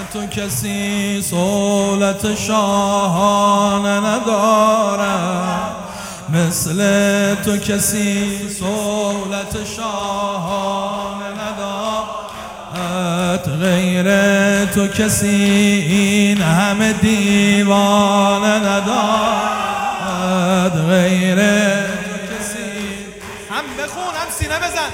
تو کسی سهولت شاهانه ندارد، مثل تو کسی سهولت شاهانه ندارد، غیر تو کسی این همه دیوانه ندارد، غیر تو کسی هم بخون هم سینه بزن.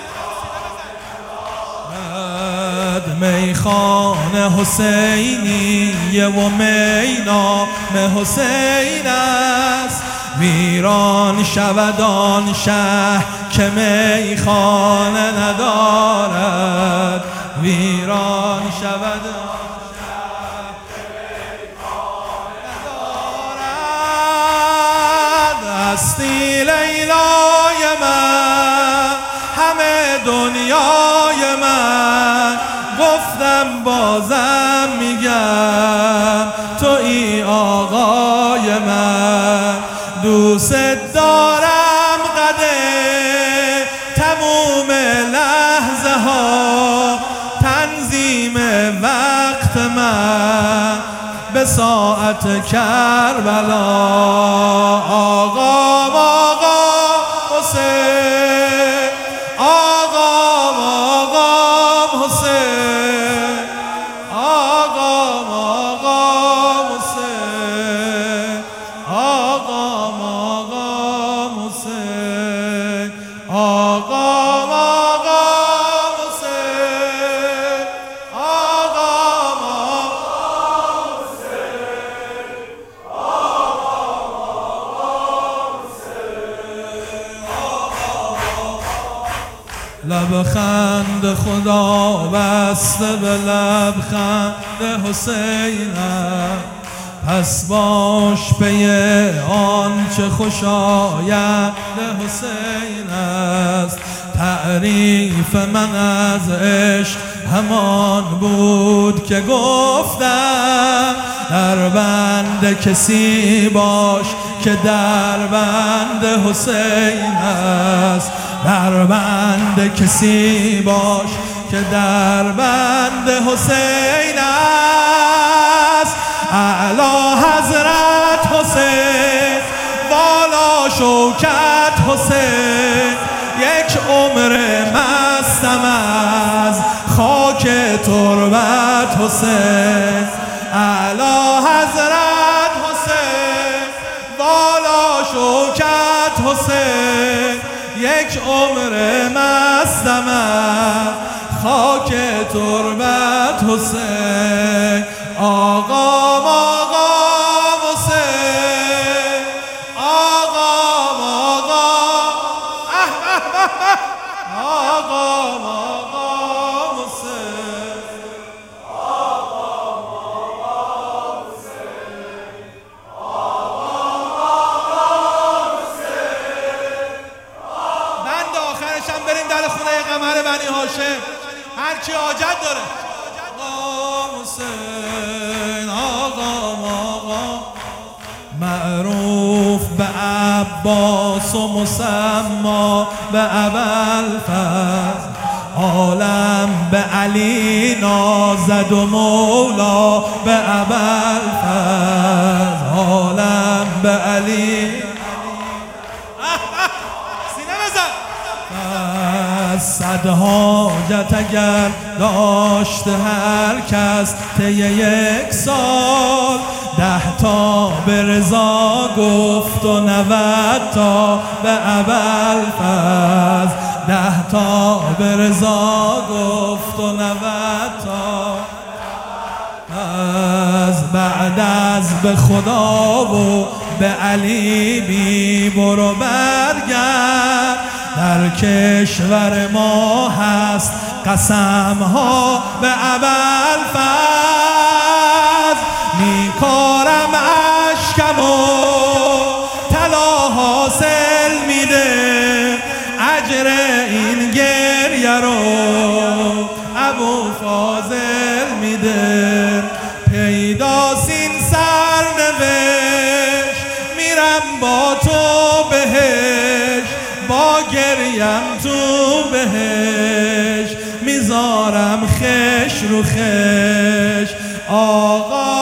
میخانه حسینیه و مینام حسین است، ویران شود آن شهر که میخانه ندارد، ویران شود آن شهر که میخانه ندارد. هستی لیلای من، همه دنیای من، گفتم بازم میگم تویی آقای من، دوست دارم قدر تموم لحظه ها، تنظیم وقت من به ساعت کربلا. آقام حسین، آقام حسین، آقام حسین، آقام حسین، آقام حسین، آقام حسین. لبخند خدا بسته به لبخند حسینم، پس باش پی آنچه خوش آید حسین است. تعریف من از عشق همان بود که گفتم، در بند کسی باش که در بند حسین است، در بند کسی باش که در بند حسین است. اعلی حضرت حسین، والا شوکت حسین، یک عمر مستم از خاک تربت حسین. اعلی حضرت حسین، والا شوکت حسین، یک عمر مستم از خاک تربت حسین. آقام حسین، آقام حسین، بند آخرش هم بریم در خونه قمر بنی هاشم، هر کی حاجت داره. آقا حسین، آقا معروف به عباس و مسما به ابوالفضل، عالم به علی نازد و مولا به ابوالفضل، عالم به علی. سینه بزن. صد حاجت اگر داشت هر کس طی یک سال، 10 تا به رضا گفت و 90 تا به ابوالفضل، 10 تا به رضا گفت و 90 تا. از بعد از به خدا و به علی بی برو برگرد، در کشور ما هست قسم ها به ابوالفضل. میکارم اشکم و طلا حاصل میده، اجر این گریه رو ابو فاضل میده. پیداست این سرنوشت، میرم با تو بهش، با گریم تو بهش، میذارم خش رو خش. آقا